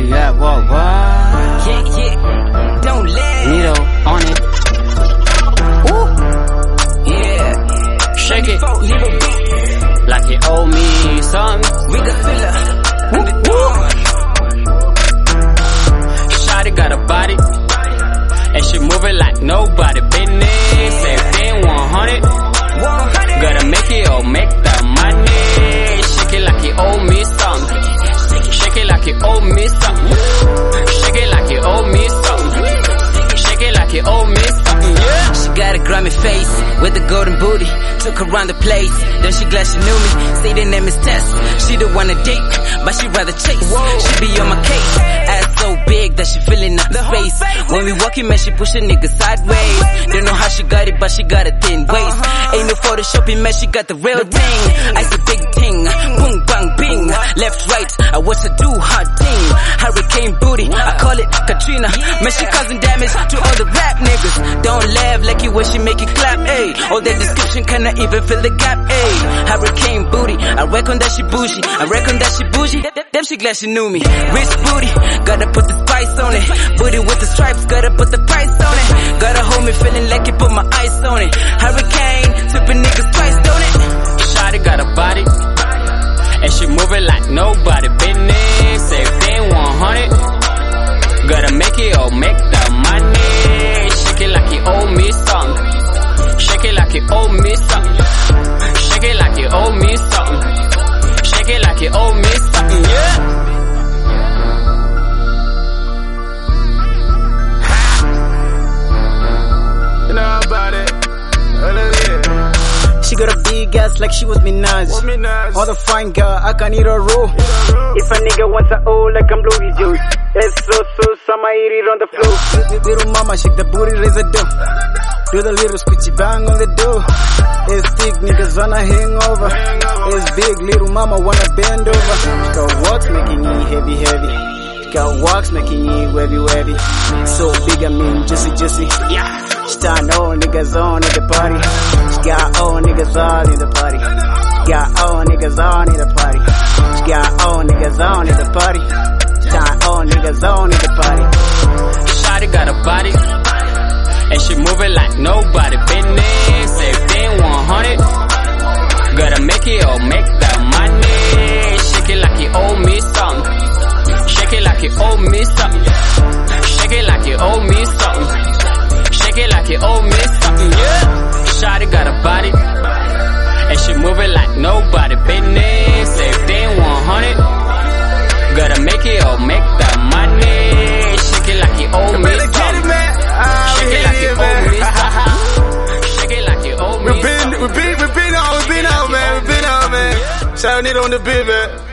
Yeah, what? Yeah, don't let Nito on it. Ooh. Yeah, Shake it little bit. like you owe me something. We got filler. Shawty got a body, and she moving like nobody business. Everything 100. Gotta make it or make that money. Shake it like you owe me something. Shake it like you owe me something. Shake it like you owe me something. Shake it like you owe me something. Yeah. She got a grimy face with a golden booty. Took her around the place, then she glad she knew me. Say the name is Tess. She the one to date, but she rather chase. She be on my case. Ass so big that she filling up the space. When we walking, man, she push a nigga sideways. Don't know how she got it, but she got a thin waist. Ain't no photoshopping, man, she got the real thing. I's a big thing, boom, bang, bing. Left, right, I watch her do hard thing. Hurricane booty, I call it Katrina. Man, she causing damage to all the rap niggas. Don't laugh like you when she make it clap, ayy. All that description cannot even fill the gap, ayy. Hurricane booty, I reckon that she bougie. I reckon that she bougie. Damn, she glad she knew me. Rich booty, gotta put the spice on it. Booty with the stripes, gotta put the price on it. Gotta hold me feeling like you put my ice on it. Hurricane, tipping niggas twice, don't it? Shawty got a body, and she moving like nobody business. Everything 100. Gotta make it or make that money. Shake it like you owe me something. Shake it like you owe me something. Shake it like you owe me something. Shake it like you owe me something. Yeah. You know about it. She got a big ass like she was Minaj. All the fine girl, I can eat a roll. If a nigga wants a O like I'm Louis Juice. It's so, I'ma eat it on the floor. Little mama, shake the booty, raise the dough. Do the little squitchy bang on the door. It's thick, niggas on a hangover. It's big, little mama wanna bend over. She got walks making it heavy. She got walks making it wavy. So big, I mean juicy. Yeah. She got all niggas on at the party. She got all niggas all in the party. She got all niggas on in the party. She got all niggas on in the party. She got all niggas on in the party. Shawty got a body, and she moving like nobody business. Everything 100. Gotta make it or make that money. Shake it like you owe me something. Shake it like you owe me something. Shake it like you owe me something. Shake it like you owe me something. Yeah. Shawty got a body, and she moving like nobody business. Everything 100. Gotta make it or make that money. Shake it like you owe me something. Shake it like you owe me something. Shake it like you owe me something. We've been out, man. Shout out Nito on the beat, man.